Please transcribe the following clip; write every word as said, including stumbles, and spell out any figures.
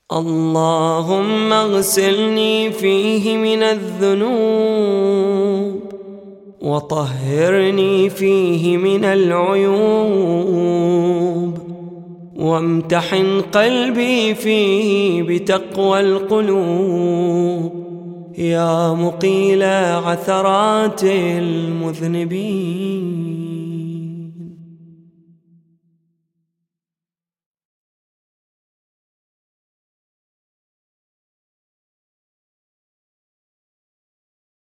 اللهم اغسلني فيه من الذنوب وطهرني فيه من العيوب وامتحن قلبي فيه بتقوى القلوب يا مقيل عثرات المذنبين.